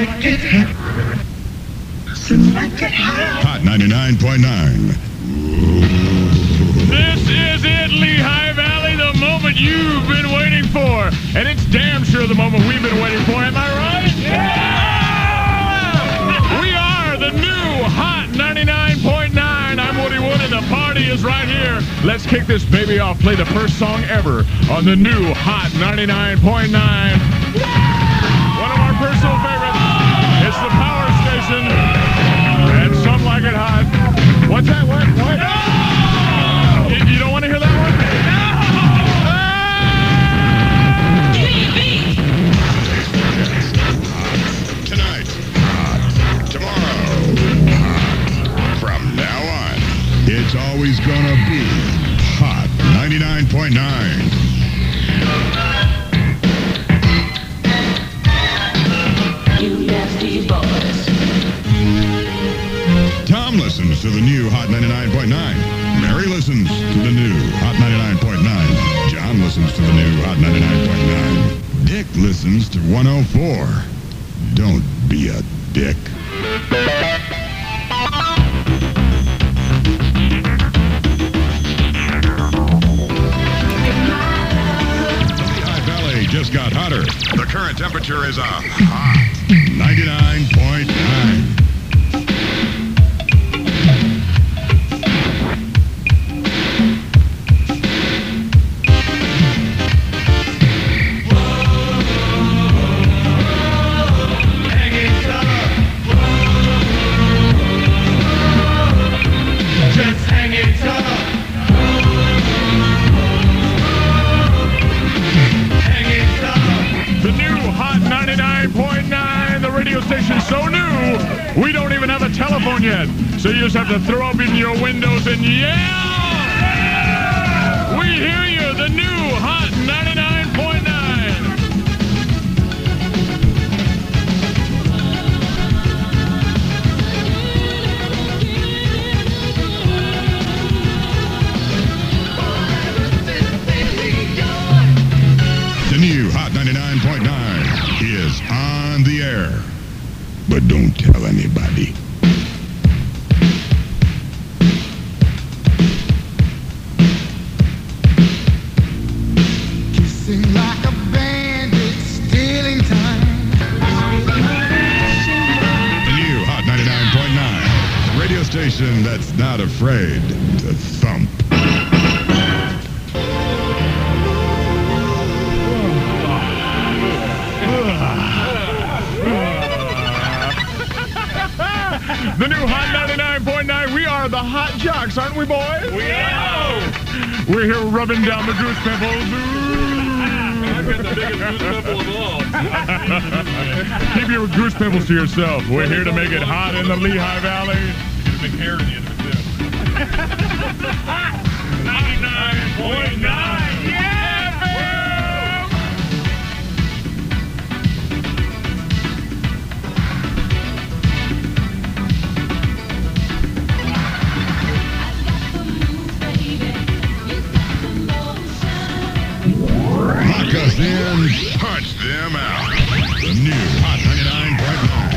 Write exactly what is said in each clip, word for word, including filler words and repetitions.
like it hot. Like it hot. Hot ninety-nine point nine. This is it, Lehigh Valley, the moment you've been waiting for. And it's damn sure the moment we've been waiting for, am I right? Yeah! We are the new Hot ninety-nine point nine. I'm Woody Wood, and the party is right here. Let's kick this baby off. Play the first song ever on the new Hot ninety-nine point nine. One of our personal favorites. It's the Power Station. And some like it hot. What's that? What? What? No! You, you don't want to hear that one? No! Ah! Give me a beat! Tonight. Tomorrow. From now on, it's always gonna be Hot ninety-nine point nine. You nasty boys. Tom listens to the new Hot ninety-nine point nine. Mary listens to the new Hot ninety-nine point nine. John listens to the new Hot ninety-nine point nine. Dick listens to one oh four. Don't be a dick. Lehigh Valley just got hotter. The current temperature is a hot ninety-nine point nine. So new, we don't even have a telephone yet. So you just have to throw open your windows and yell! We hear you, the new Hot ninety-nine point nine. The new Hot ninety-nine point nine is on the air. But don't tell anybody. Kissing like a bandit, stealing time. The new Hot ninety-nine point nine. The radio station that's not afraid to thump. The new Hot ninety-nine point nine, we are the Hot Jocks, aren't we, boys? We are! We're here rubbing down the goose pimples. I've got the biggest goose pimple of all. Keep your goose pimples to yourself. We're here to make it hot in the Lehigh Valley. There's a big hair in the end of it, too. ninety-nine point nine! Yeah, baby! Lock us in, punch them out. The new Hot ninety-nine point nine.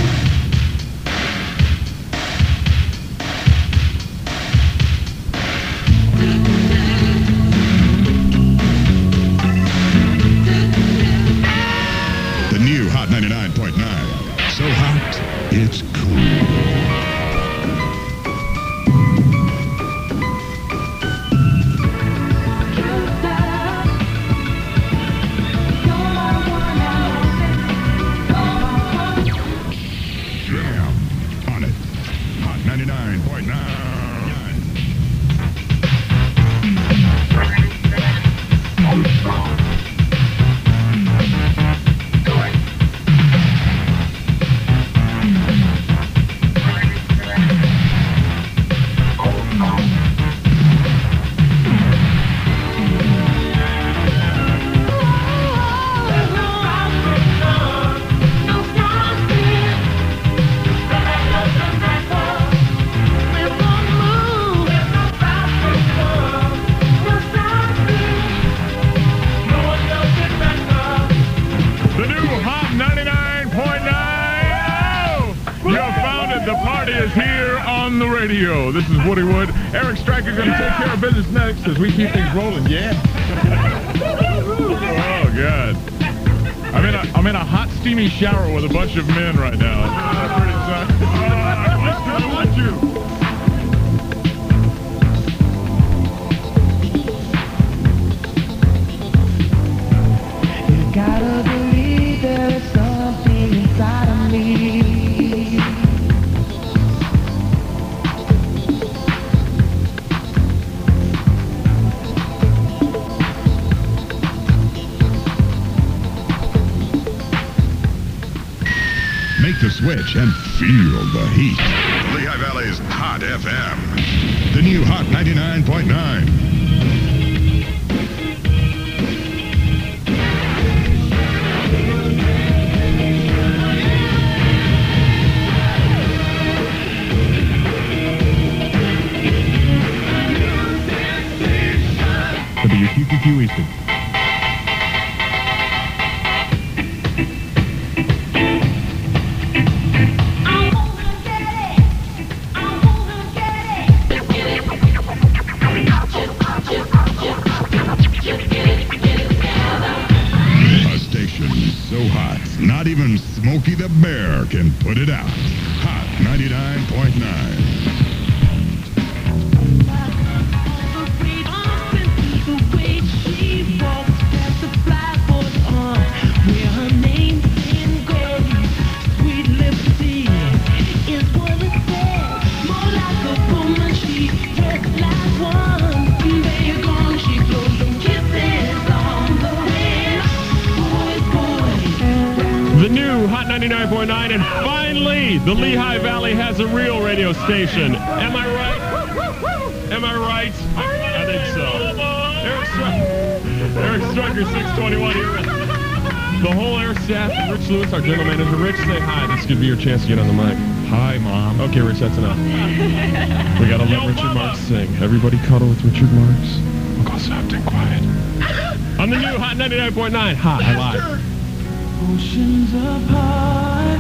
The new Hot ninety-nine point nine. So hot, it's cool. ninety-nine point nine. The party is here on the radio. This is Woody Wood. Eric Stryker going to take care of business next as we keep things rolling. Yeah. Oh, God. I'm in, a, I'm in a hot, steamy shower with a bunch of men right now. Isn't that pretty exciting? Oh, I want you. Gotta believe there is something inside of me. Make the switch and feel the heat. Lehigh Valley's Hot F M. The new Hot ninety-nine point nine. W Q Q Q Eastern. A station so hot, not even Smokey the Bear can put it out. Hot ninety-nine point nine. The new Hot ninety-nine point nine, and finally, the Lehigh Valley has a real radio station. Am I right? Am I right? I think so. Eric Stryker, Eric Stryker, six twenty-one here with the whole air staff. Rich Lewis, our general manager. Rich, say hi. This could be your chance to get on the mic. Hi, Mom. Okay, Rich, that's enough. We gotta let Richard Marks sing. Everybody cuddle with Richard Marks. Uncle Soft and quiet. On the new Hot ninety-nine point nine. Hot, I lied. Oceans apart.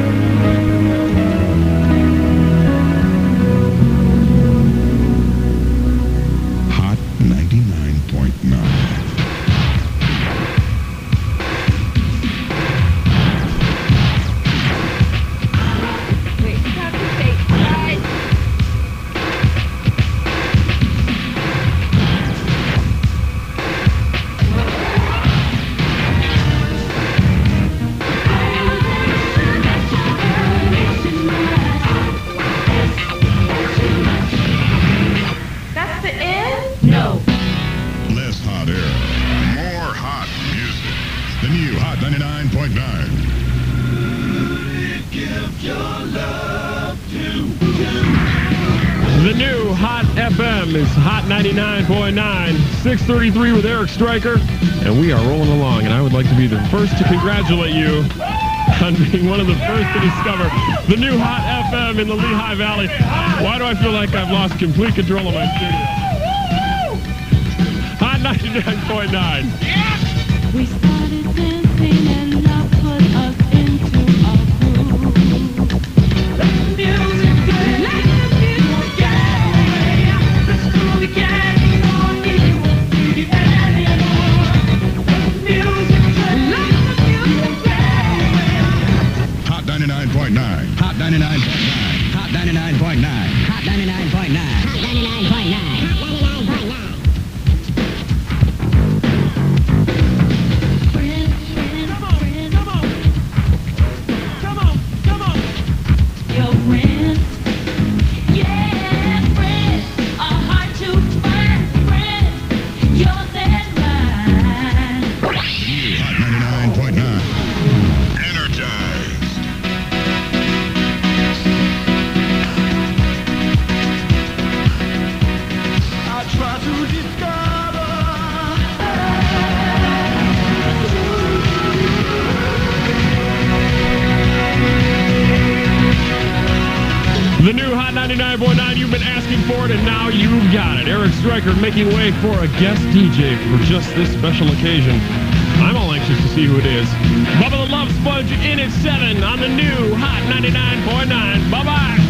Hot ninety-nine point nine. Wait, you have to say guys. That's the end? No. Less hot air, more hot music. The new Hot ninety-nine point nine. The new Hot F M is Hot ninety-nine point nine, six thirty-three with Eric Stryker, and we are rolling along, and I would like to be the first to congratulate you on being one of the first to discover the new Hot F M in the Lehigh Valley. Why do I feel like I've lost complete control of my studio? Hot ninety-nine point nine. We started dancing and love put us into a groove. Music, like the music, yeah. Let's do it again. Don't need you anymore. Music, like the music, yeah. Hot ninety-nine point nine. Hot ninety-nine point nine. Hot ninety-nine point nine. Hot ninety-nine point nine. Hot ninety-nine point nine. Hot ninety-nine point nine. Hot ninety-nine point nine. Energized. I try to discover. The new Hot ninety-nine point nine, you've been asking for it, and now you've got it. Eric Stryker making way for a guest D J for just this special occasion. I'm all anxious to see who it is. Bubba the Love Sponge. Fudge in at seven on the new Hot ninety-nine point nine. Bye-bye.